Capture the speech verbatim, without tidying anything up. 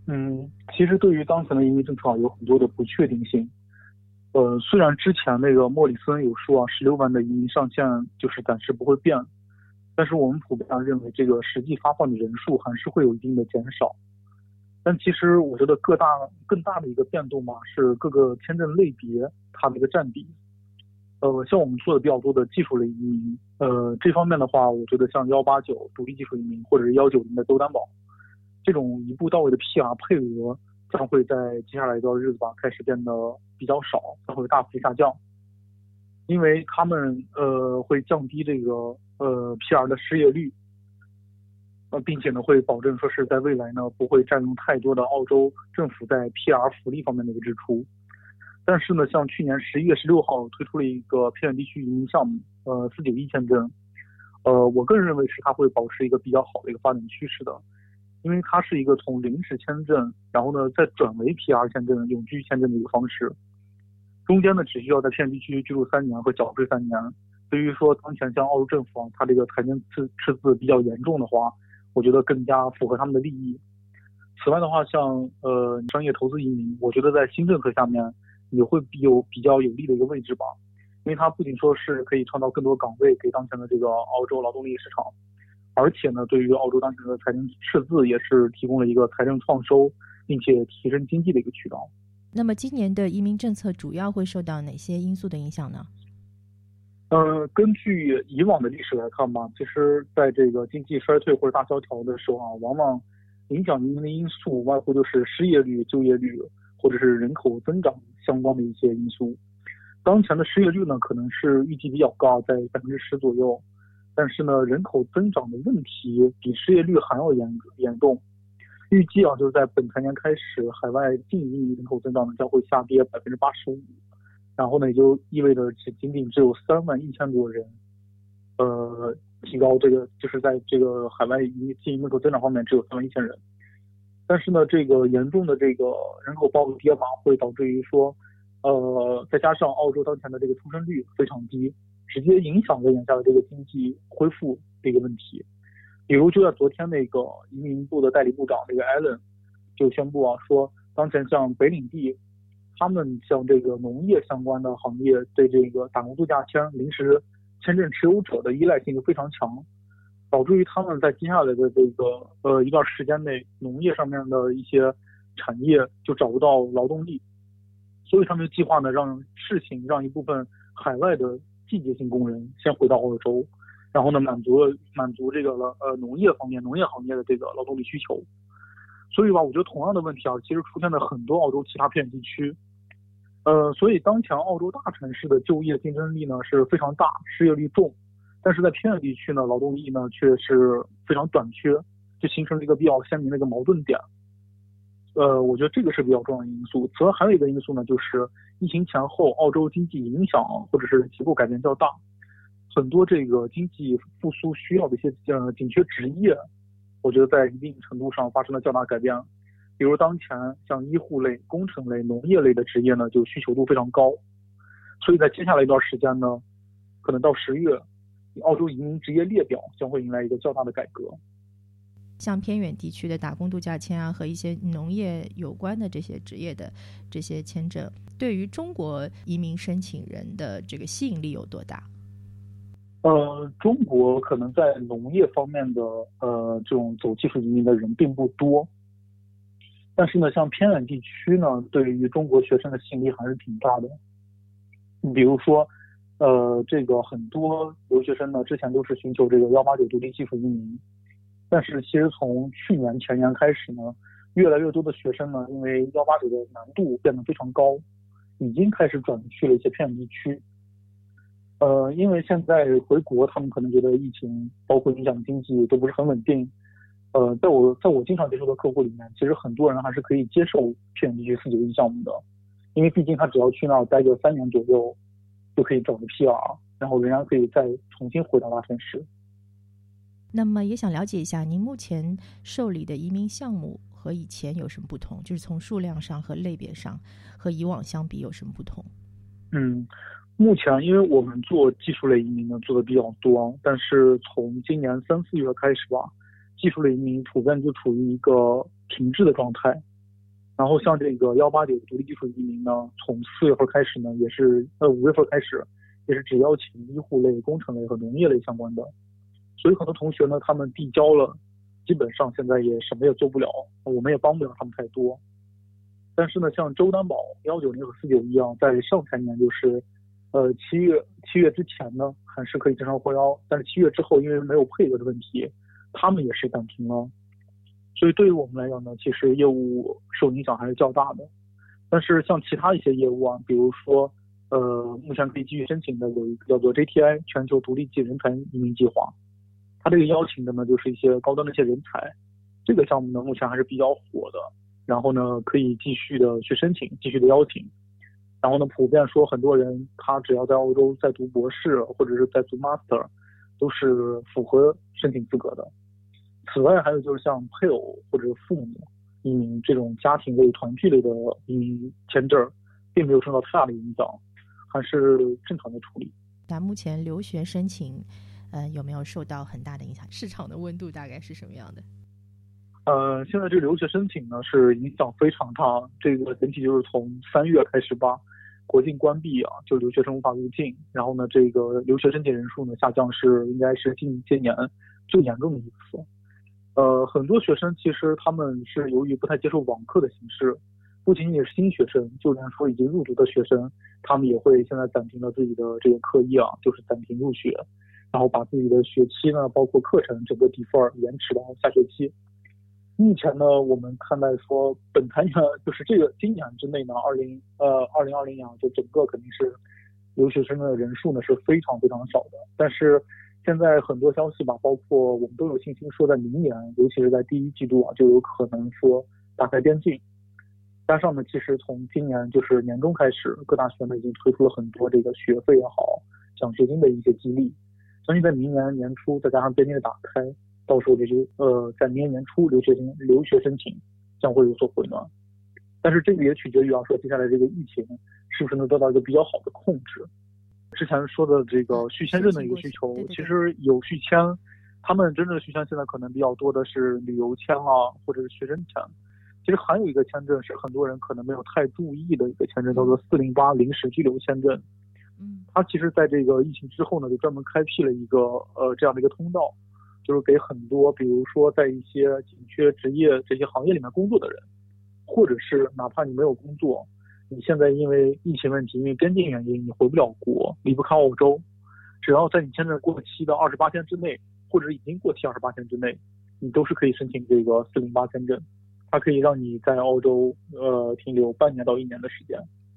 嗯，其实对于当前的移民政策有很多的不确定性。呃，虽然之前那个莫里森有说啊，十六万的移民上限就是暂时不会变，但是我们普遍上认为这个实际发放的人数还是会有一定的减少。但其实我觉得各大更大的一个变动嘛，是各个签证类别它的一个占比。呃，像我们做的比较多的技术类移民，呃，这方面的话，我觉得像幺八九独立技术移民或者是幺九零的都担保，这种一步到位的 P R 配额将会在接下来一段日子吧开始变得比较少，将会大幅下降，因为他们呃会降低这个呃 P R 的失业率，呃，并且呢会保证说是在未来呢不会占用太多的澳洲政府在 P R 福利方面的一个支出。但是呢，像去年十一月十六号推出了一个偏远地区移民项目，呃，四九一签证，呃，我个人认为是它会保持一个比较好的一个发展趋势的，因为它是一个从临时签证，然后呢再转为 P R 签证、永居签证的一个方式，中间呢只需要在偏远地区居住三年和缴税三年。对于说当前像澳洲政府啊，它这个财政赤赤字比较严重的话，我觉得更加符合他们的利益。此外的话，像呃商业投资移民，我觉得在新政策下面也会有比较有利的一个位置吧，因为它不仅说是可以创造更多岗位给当前的这个澳洲劳动力市场，而且呢，对于澳洲当前的财政赤字也是提供了一个财政创收，并且提升经济的一个渠道。 那么今年的移民政策主要会受到哪些因素的影响呢？ 呃，根据以往的历史来看吧，其实在这个经济衰退或者大萧条的时候啊，往往影响移民的因素外乎就是失业率、就业率或者是人口增长相关的一些因素。当前的失业率呢，可能是预计比较高，在百分之十左右，但是呢，人口增长的问题比失业率还要严严重。预计啊，就是在本财年开始，海外净移民人口增长呢将会下跌百分之八十五，然后呢，也就意味着只仅仅只有三万一千多人，呃，提高这个就是在这个海外移净移民人口增长方面只有三万一千人。但是呢，这个严重的这个人口暴跌吧，会导致于说，呃，再加上澳洲当前的这个出生率非常低，直接影响了眼下的这个经济恢复的一个问题。比如就在昨天，那个移民部的代理部长这个 Allen 就宣布啊，说当前像北领地，他们像这个农业相关的行业对这个打工度假签临时签证持有者的依赖性就非常强。导致于他们在接下来的这个呃一段时间内，农业上面的一些产业就找不到劳动力，所以他们计划呢让事情让一部分海外的季节性工人先回到澳洲，然后呢满足满足这个呃农业方面农业行业的这个劳动力需求。所以吧，我觉得同样的问题啊，其实出现在很多澳洲其他偏远地区。呃，所以当前澳洲大城市的就业竞争力呢是非常大，失业率重。但是在偏远地区呢，劳动力呢却是非常短缺，就形成了一个比较鲜明的一个矛盾点。呃，我觉得这个是比较重要的因素。此外还有一个因素呢，就是疫情前后澳洲经济影响或者是结构改变较大，很多这个经济复苏需要的一些呃紧缺职业，我觉得在一定程度上发生了较大改变。比如当前像医护类、工程类、农业类的职业呢，就需求度非常高，所以在接下来一段时间呢，可能到十月。澳洲移民职业列表将会迎来一个较大的改革， 像偏远地区的打工度假签啊，和一些农业有关的这些职业的这些签证，对于中国移民申请人的这个吸引力有多大？ 呃，中国可能在农业方面的呃这种走技术移民的人并不多，但是呢，像偏远地区呢，对于中国学生的吸引力还是挺大的。你比如说。呃，这个很多留学生呢，之前都是寻求这个幺八九独立技术移民，但是其实从去年前年开始呢，越来越多的学生呢，因为幺八九的难度变得非常高，已经开始转去了一些偏远地区。呃，因为现在回国，他们可能觉得疫情包括影响经济都不是很稳定。呃，在我在我经常接触的客户里面，其实很多人还是可以接受偏远地区四九一项目的，因为毕竟他只要去那儿待个三年左右。就可以找个 P R， 然后仍然可以再重新回到大城市。 那么也想了解一下，您目前受理的移民项目和以前有什么不同？就是从数量上和类别上和以往相比有什么不同？ 嗯，目前因为我们做技术类移民呢做的比较多，但是从今年三四月开始吧，技术类移民普遍就处于一个停滞的状态。 然后像这个幺八九独立技术移民呢，从四月份开始呢，也是呃五月份开始，也是只邀请医护类、工程类和农业类相关的。所以很多同学呢，他们递交了，基本上现在也什么也做不了，我们也帮不了他们太多。但是呢，像州担保幺九零和四九一样，在上财年就是，呃七月七月之前呢，还是可以正常获邀，但是七月之后因为没有配额的问题，他们也是暂停了。所以对于我们来讲呢，其实业务受影响还是较大的。但是像其他一些业务啊，比如说，呃，目前可以继续申请的有一个叫做 J T I 全球独立技人才移民计划，它这个邀请的呢就是一些高端的一些人才，这个项目呢目前还是比较火的。然后呢，可以继续的去申请，继续的邀请。然后呢，普遍说很多人他只要在欧洲在读博士或者是在读 master， 都是符合申请资格的。此外，还有就是像配偶或者父母移民这种家庭类、团聚类的移民签证，并没有受到太大的影响，还是正常的处理。 那目前留学申请，呃，有没有受到很大的影响？市场的温度大概是什么样的？ 呃，现在这个留学申请呢是影响非常大，这个整体就是从三月开始吧，国境关闭啊，就留学生无法入境，然后呢，这个留学申请人数呢下降是应该是近些年最严重的一次。呃，很多学生其实他们是由于不太接受网课的形式，不仅仅是新学生，就连说已经入读的学生，他们也会现在暂停了自己的这个课业啊，就是暂停入学，然后把自己的学期呢，包括课程整个 defer 延迟到下学期。目前呢，我们看待说本财年就是这个今年之内呢，二零呃二零二零年就整个肯定是留学生的人数呢是非常非常少的，但是现在很多消息吧，包括我们都有信心说在明年，尤其是在第一季度啊，就有可能说打开边境。加上呢，其实从今年就是年中开始，各大学呢已经推出了很多这个学费也好、奖学金的一些激励，相信在明年年初再加上边境的打开，到时候这就呃在明年年初留学生留学申请将会有所回暖。但是这个也取决于啊，说接下来这个疫情是不是能得到一个比较好的控制。之前说的这个续签证的一个需求，其实有续签，他们真正的续签现在可能比较多的是旅游签啊，或者是学生签。其实还有一个签证是很多人可能没有太注意的一个签证，叫做四零八临时居留签证。嗯，它其实在这个疫情之后呢，就专门开辟了一个呃这样的一个通道，就是给很多比如说在一些紧缺职业这些行业里面工作的人，或者是哪怕你没有工作，你现在因为疫情问题，因为边境原因，你回不了国，离不开澳洲，只要在你签证过期的二十八天之内，或者已经过期二十八天之内，你都是可以申请这个四零八签证，它可以让你在澳洲呃停留半年到一年的时间。